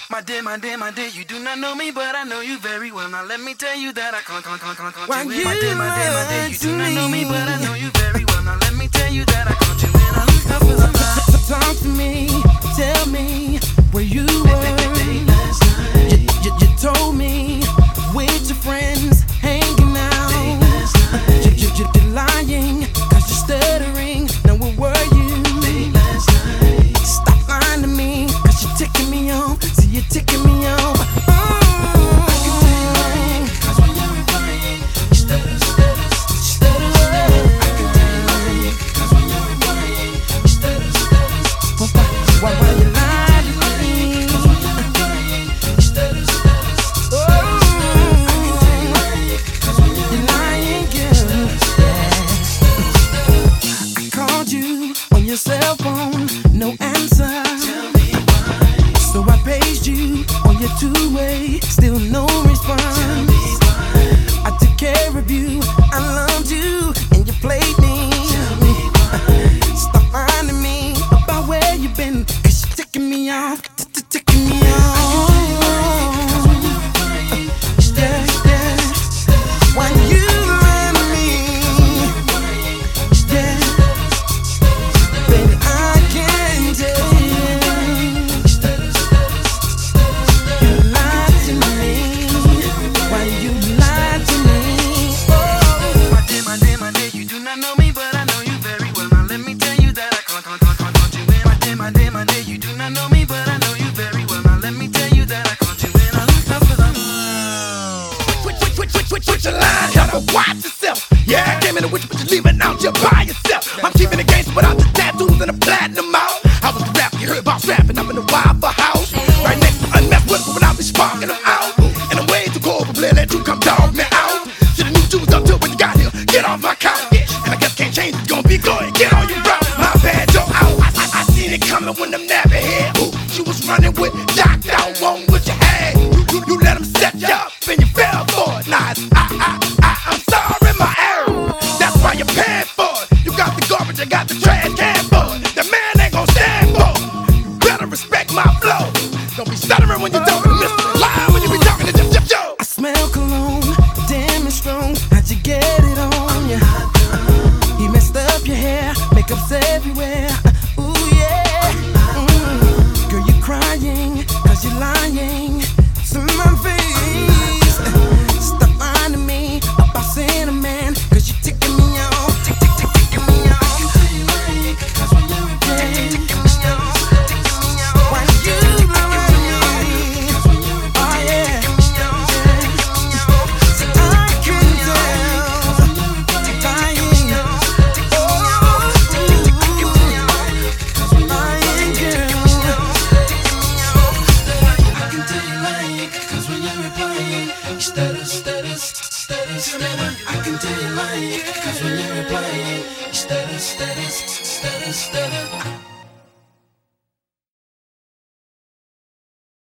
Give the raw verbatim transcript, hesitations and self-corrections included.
My dear, my dear, my dear, you do not know me, but I know you very well. Now let me tell you that I can't, can't, can't, can't, can't Why you you in. My dear, my dear, my dear, you do not know me, me. but I know you very well. Now let me tell you that I can't you in. I feel alive. So talk to me, tell me where you were. Last night, You, you, you told me with your friends hanging out. last night, You, you, you're lying, cause you're stuttering. Now where were you? last night. Stop lying to me, cause you're ticking me off. See, you're ticking me off. Cause when you're replying, you stutter, stutter, stutter, stutter. I can tell you lying. Cause when you're replying, you stutter, stutter, stutter. Why, why you lie to me? Cause when you're replying, you stutter, stutter, stutter. I can tell you lying. Cause when you're You're lying, girl. I called you on your cell phone, no answer. tell me why, So I paged you on your two-way, still no response. I took care of you, I loved you, and you played me. Stop lying to me about where you've been, cause you're ticking me off, ticking me off. Yeah, yeah. When you lie to me, yeah, baby, I can tell you lied to me. Why you lied to me? Oh. my dear, my dear, my dear, you do not know me, but I know you very well. Now let me tell you that I can't, can't, can't, can't, can't you in. My dear, my dear, my dear, you do not know me, but I know you very well. Now let me tell you that I can't you in. I look up for them. Switch, switch, switch, switch, switch, switch your line, gotta watch yourself. Yeah, I came in the witch, but you're leaving out just by yourself. I'm keeping the gangster without the tattoos and the platinum out. I was the rapper, you heard about strapping, I'm in the Waffle House. Right next to unmasked Westbrook when I be sparking them out. And I'm way too cold for Blair, let you come dog me out. Should've knew you was up till when you got here, get off my couch. And I guess can't change, it's gonna be good, get on your route. My bad, yo, out. I, I, I seen it coming when them nappy head. Ooh, she was running with Doc down, one with your head. You, you, you let them set you up and you fell for it. Nah, it's I, I, I, I'm sorry, my error. That's why you're paying for it. You got the garbage, I got the trash can for it. The man ain't gon' stand for it. You better respect my flow. Don't be stuttering when you're talking, mister. Lying when you be talking to Jeff, Jeff, Joe. I smell cologne, damn it's strong. How'd you get it on ya? He messed up your hair, makeup's everywhere. Ooh yeah. Mm. Girl, you crying, cause you're lying to my face. Stop lying to me about cinnamon, cause you're ticking me off. Tick, tick, tick, ticking me off. Cause when you're replying, Ticking me off, ticking me off. Why you lie to me? Oh yeah. See, I can tell. Lying. I can tell you lying. Cause when you're replying, you stutter, stutter, stutter, stutter. I can tell you lying. Cause when you're replying, you stutter, stutter, stutter, stutter.